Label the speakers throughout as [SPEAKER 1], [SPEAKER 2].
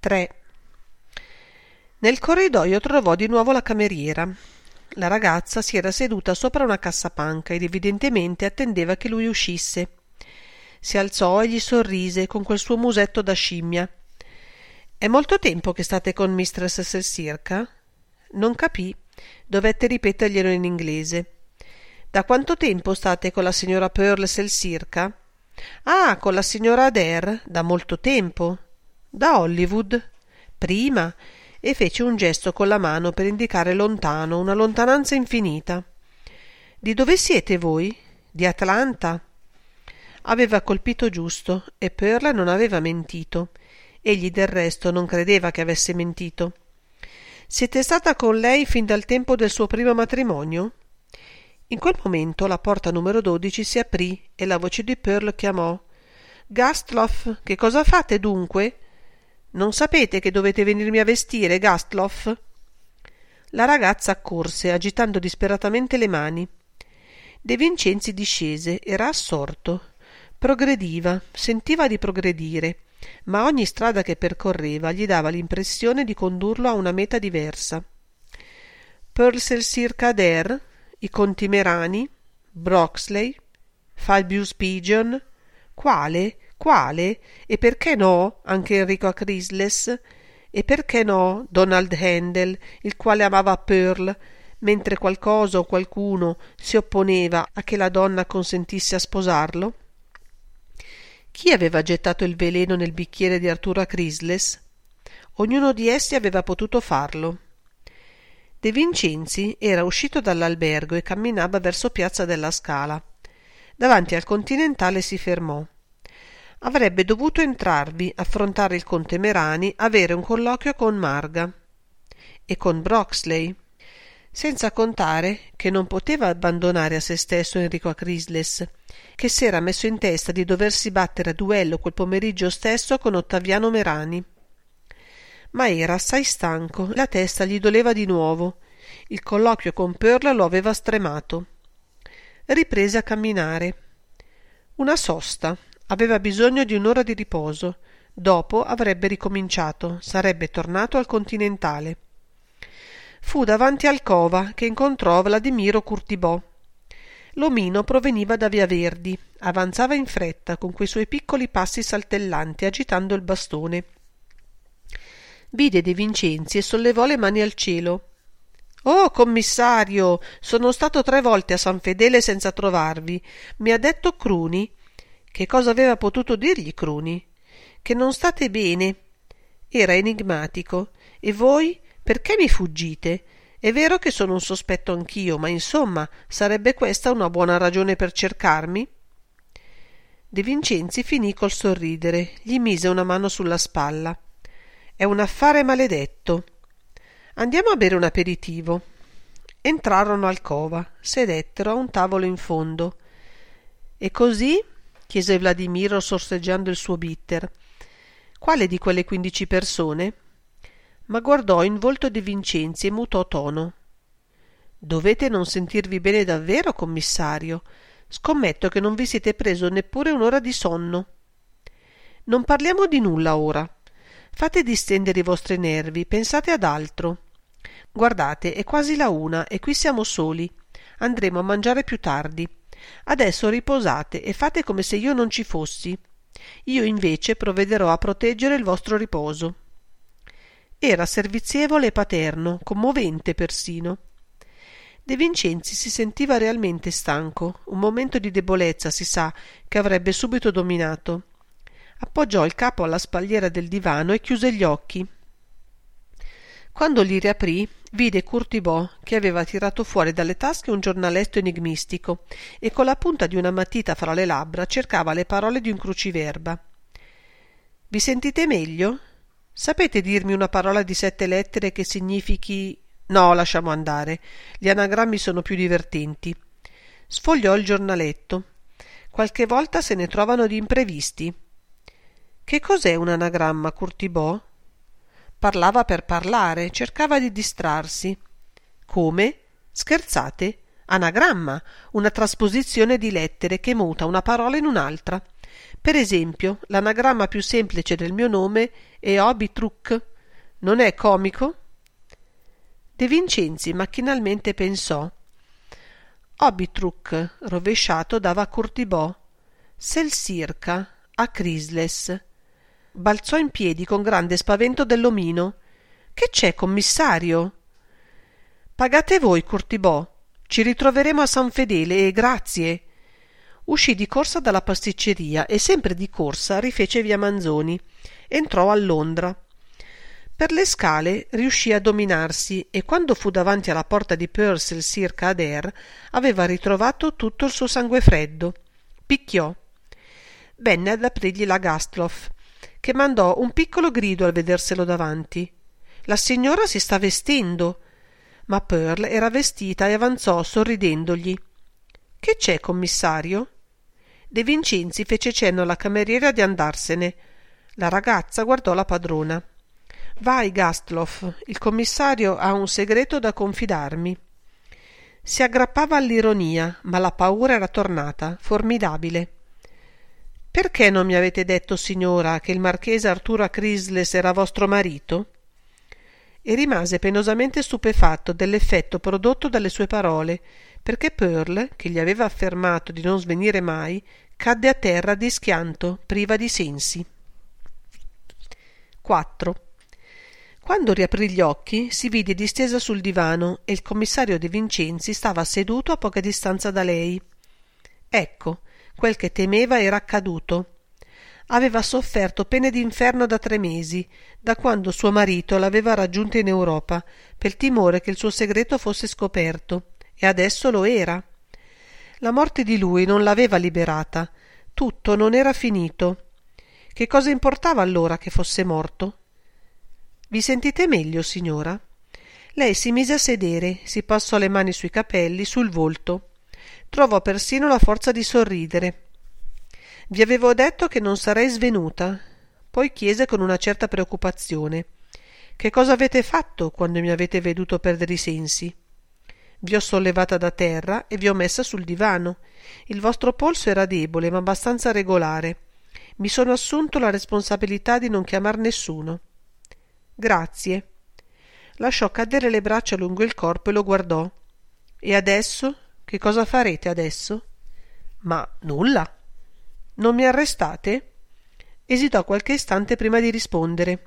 [SPEAKER 1] 3. Nel corridoio trovò di nuovo la cameriera. La ragazza si era seduta sopra una cassapanca ed evidentemente attendeva che lui uscisse. Si alzò e gli sorrise con quel suo musetto da scimmia. «È molto tempo che state con mistress Selsirka?» Non capì. Dovette ripeterglielo in inglese. «Da quanto tempo state con la signora Pearl Selsirka?» «Ah, con la signora Adair? Da molto tempo?» «Da Hollywood?» «Prima?» e fece un gesto con la mano per indicare lontano, una lontananza infinita. «Di dove siete voi?» «Di Atlanta?» Aveva colpito giusto e Pearl non aveva mentito. Egli del resto non credeva che avesse mentito. «Siete stata con lei fin dal tempo del suo primo matrimonio?» In quel momento la porta numero 12 si aprì e la voce di Pearl chiamò: «Gastloff, che cosa fate dunque? Non sapete che dovete venirmi a vestire, Gastloff?» La ragazza accorse, agitando disperatamente le mani. De Vincenzi discese, era assorto. Progrediva, sentiva di progredire, ma ogni strada che percorreva gli dava l'impressione di condurlo a una meta diversa. Pearl Selsirka Adair, i conti Merani, Broxley, Fabius Pigeon, quale? E perché no anche Enrico Chrysles? E perché no Donald Handel, il quale amava Pearl, mentre qualcosa o qualcuno si opponeva a che la donna consentisse a sposarlo? Chi aveva gettato il veleno nel bicchiere di Arturo Chrysles? Ognuno di essi aveva potuto farlo. De Vincenzi era uscito dall'albergo e camminava verso Piazza della Scala. Davanti al Continentale si fermò. Avrebbe dovuto entrarvi, affrontare il conte Merani, avere un colloquio con Marga e con Broxley, senza contare che non poteva abbandonare a se stesso Enrico Chrysles, che s'era messo in testa di doversi battere a duello quel pomeriggio stesso con Ottaviano Merani. Ma era assai stanco, la testa gli doleva di nuovo. Il colloquio con Pearl lo aveva stremato. Riprese a camminare. Una sosta. Aveva bisogno di un'ora di riposo. Dopo avrebbe ricominciato, sarebbe tornato al Continentale. Fu davanti al Cova che incontrò Vladimiro Curtibò. L'omino proveniva da Via Verdi, avanzava in fretta con quei suoi piccoli passi saltellanti, agitando il bastone. Vide De Vincenzi e sollevò le mani al cielo. «Oh, commissario, sono stato 3 volte a San Fedele senza trovarvi. Mi ha detto Cruni». Che cosa aveva potuto dirgli Cruni? Che non state bene. Era enigmatico. «E voi? Perché mi fuggite? È vero che sono un sospetto anch'io, ma insomma, sarebbe questa una buona ragione per cercarmi?» De Vincenzi finì col sorridere, gli mise una mano sulla spalla. «È un affare maledetto. Andiamo a bere un aperitivo». Entrarono al Cova, sedettero a un tavolo in fondo. «E così?» chiese Vladimiro sorseggiando il suo bitter. «Quale di quelle 15 persone?» Ma guardò in volto De Vincenzi e mutò tono. «Dovete non sentirvi bene davvero, commissario. Scommetto che non vi siete preso neppure un'ora di sonno». «Non parliamo di nulla ora. Fate distendere i vostri nervi, pensate ad altro. Guardate, è quasi la 1 e qui siamo soli. Andremo a mangiare più tardi. Adesso riposate e fate come se io non ci fossi. Io invece provvederò a proteggere il vostro riposo». Era servizievole e paterno, commovente persino. De Vincenzi si sentiva realmente stanco, un momento di debolezza, si sa, che avrebbe subito dominato. Appoggiò il capo alla spalliera del divano e chiuse gli occhi. Quando li riaprì, vide Curtibò che aveva tirato fuori dalle tasche un giornaletto enigmistico e con la punta di una matita fra le labbra cercava le parole di un cruciverba. «Vi sentite meglio? Sapete dirmi una parola di 7 lettere che significhi...» «No, lasciamo andare. Gli anagrammi sono più divertenti». Sfogliò il giornaletto. «Qualche volta se ne trovano di imprevisti». «Che cos'è un anagramma, Curtibò?» Parlava per parlare, cercava di distrarsi. «Come? Scherzate? Anagramma, una trasposizione di lettere che muta una parola in un'altra. Per esempio, l'anagramma più semplice del mio nome è Obi-Truck. Non è comico? De Vincenzi macchinalmente pensò. Obi-Truck rovesciato dava a Curtibò, Selsirca a Crisles. Balzò in piedi con grande spavento dell'omino. Che c'è, commissario? Pagate voi, Curtibò. Ci ritroveremo a San Fedele e grazie. Uscì di corsa dalla pasticceria e sempre di corsa rifece via Manzoni. Entrò a Londra. Per le scale riuscì a dominarsi e quando fu davanti alla porta di Purcell circa Adair aveva ritrovato tutto il suo sangue freddo. Picchiò. Venne ad aprirgli la Gastloff, che mandò un piccolo grido al vederselo davanti. La signora si sta vestendo. Ma Pearl era vestita e avanzò sorridendogli. Che c'è, commissario? De Vincenzi fece cenno alla cameriera di andarsene. La ragazza guardò la padrona. Vai, Gastloff, il commissario ha un segreto da confidarmi. Si aggrappava all'ironia, ma la paura era tornata, formidabile. Perché non mi avete detto, signora, che il marchese Arturo Crisles era vostro marito? E rimase penosamente stupefatto dell'effetto prodotto dalle sue parole, perché Pearl, che gli aveva affermato di non svenire mai, cadde a terra di schianto, priva di sensi. 4. Quando riaprì gli occhi si vide distesa sul divano e il commissario De Vincenzi stava seduto a poca distanza da lei. Ecco, quel che temeva era accaduto. Aveva sofferto pene d'inferno da 3 mesi, da quando suo marito l'aveva raggiunta in Europa, per timore che il suo segreto fosse scoperto, e adesso lo era. La morte di lui non l'aveva liberata, tutto non era finito. Che cosa importava allora che fosse morto? Vi sentite meglio, signora? Lei si mise a sedere, si passò le mani sui capelli, sul volto. Trovò persino la forza di sorridere. Vi avevo detto che non sarei svenuta. Poi chiese con una certa preoccupazione. Che cosa avete fatto quando mi avete veduto perdere i sensi? Vi ho sollevata da terra e vi ho messa sul divano. Il vostro polso era debole, ma abbastanza regolare. Mi sono assunto la responsabilità di non chiamar nessuno. Grazie. Lasciò cadere le braccia lungo il corpo e lo guardò. E adesso? Che cosa farete adesso? Ma nulla. Non mi arrestate? Esitò qualche istante prima di rispondere.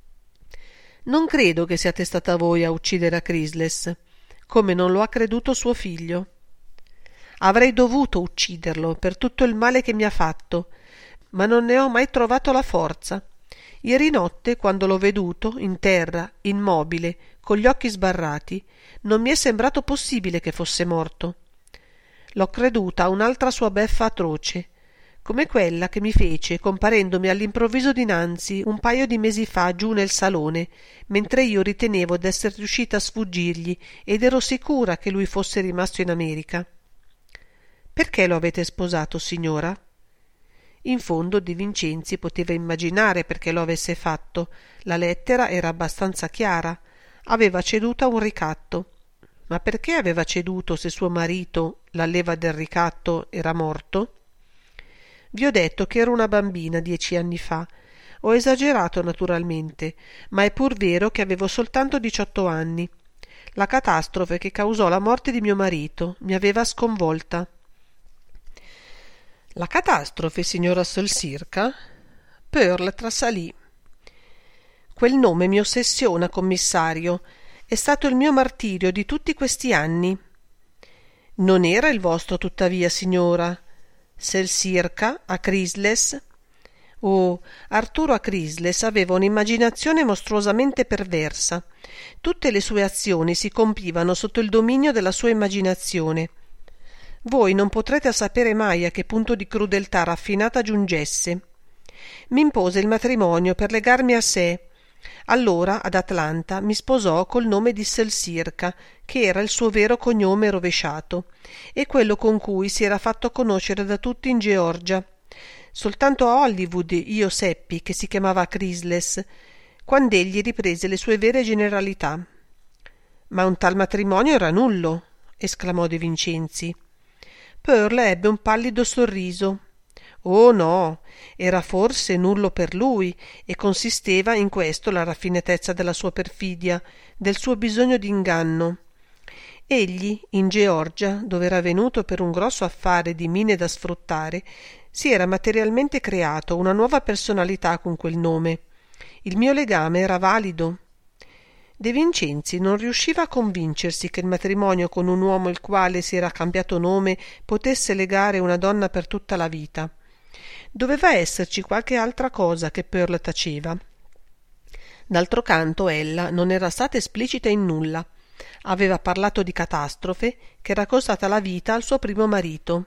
[SPEAKER 1] Non credo che siate stata voi a uccidere Crisles, come non lo ha creduto suo figlio. Avrei dovuto ucciderlo per tutto il male che mi ha fatto, ma non ne ho mai trovato la forza. Ieri notte, quando l'ho veduto, in terra, immobile, con gli occhi sbarrati, non mi è sembrato possibile che fosse morto. L'ho creduta un'altra sua beffa atroce, come quella che mi fece comparendomi all'improvviso dinanzi un paio di mesi fa giù nel salone, mentre io ritenevo d'esser riuscita a sfuggirgli ed ero sicura che lui fosse rimasto in America. Perché lo avete sposato, signora? In fondo De Vincenzi poteva immaginare perché lo avesse fatto. La lettera era abbastanza chiara. Aveva ceduto a un ricatto. Ma perché aveva ceduto se suo marito, la leva del ricatto, era morto? Vi ho detto che ero una bambina 10 anni fa. Ho esagerato naturalmente, ma è pur vero che avevo soltanto 18 anni. La catastrofe che causò la morte di mio marito mi aveva sconvolta. La catastrofe, signora Selsirca? Pearl trasalì. Quel nome mi ossessiona, commissario. È stato il mio martirio di tutti questi anni. Non era il vostro, tuttavia, signora. Selsirca a Crisles? Oh, Arturo a Crisles aveva un'immaginazione mostruosamente perversa. Tutte le sue azioni si compivano sotto il dominio della sua immaginazione. Voi non potrete sapere mai a che punto di crudeltà raffinata giungesse. Mi impose il matrimonio per legarmi a sé. Allora, ad Atlanta, mi sposò col nome di Selsirca, che era il suo vero cognome rovesciato, e quello con cui si era fatto conoscere da tutti in Georgia. Soltanto a Hollywood io seppi che si chiamava Crisles, quand'egli riprese le sue vere generalità. Ma un tal matrimonio era nullo, esclamò De Vincenzi. Pearl ebbe un pallido sorriso. Oh no, era forse nullo per lui, e consisteva in questo la raffinatezza della sua perfidia, del suo bisogno d'inganno. Egli, in Georgia, dove era venuto per un grosso affare di mine da sfruttare, si era materialmente creato una nuova personalità con quel nome. Il mio legame era valido. De Vincenzi non riusciva a convincersi che il matrimonio con un uomo il quale si era cambiato nome potesse legare una donna per tutta la vita. Doveva esserci qualche altra cosa che Pearl taceva. D'altro canto ella non era stata esplicita in nulla. Aveva parlato di catastrofe che era costata la vita al suo primo marito.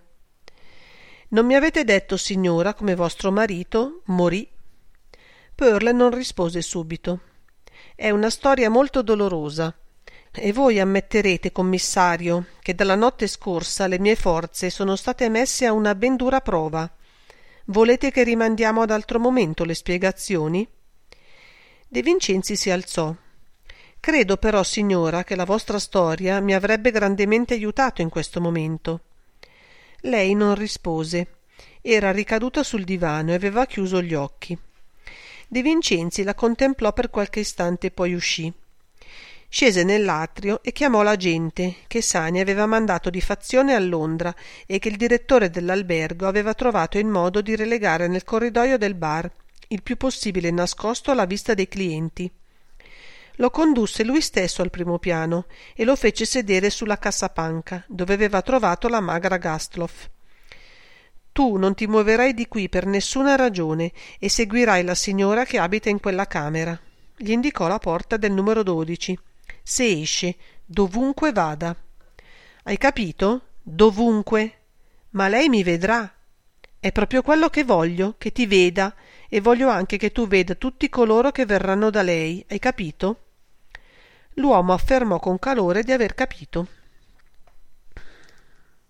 [SPEAKER 1] «Non mi avete detto, signora, come vostro marito morì?» Pearl non rispose subito. «È una storia molto dolorosa. E voi ammetterete, commissario, che dalla notte scorsa le mie forze sono state messe a una ben dura prova. Volete che rimandiamo ad altro momento le spiegazioni?» De Vincenzi si alzò. «Credo però, signora, che la vostra storia mi avrebbe grandemente aiutato in questo momento». Lei non rispose. Era ricaduta sul divano e aveva chiuso gli occhi. De Vincenzi la contemplò per qualche istante e poi uscì. Scese nell'atrio e chiamò la gente che Sani aveva mandato di fazione a Londra e che il direttore dell'albergo aveva trovato il modo di relegare nel corridoio del bar, il più possibile nascosto alla vista dei clienti. Lo condusse lui stesso al primo piano e lo fece sedere sulla cassapanca, dove aveva trovato la magra Gastloff. «Tu non ti muoverai di qui per nessuna ragione e seguirai la signora che abita in quella camera». Gli indicò la porta del numero 12. «Se esce, dovunque vada». «Hai capito? Dovunque. Ma lei mi vedrà. È proprio quello che voglio, che ti veda, e voglio anche che tu veda tutti coloro che verranno da lei. Hai capito?» L'uomo affermò con calore di aver capito.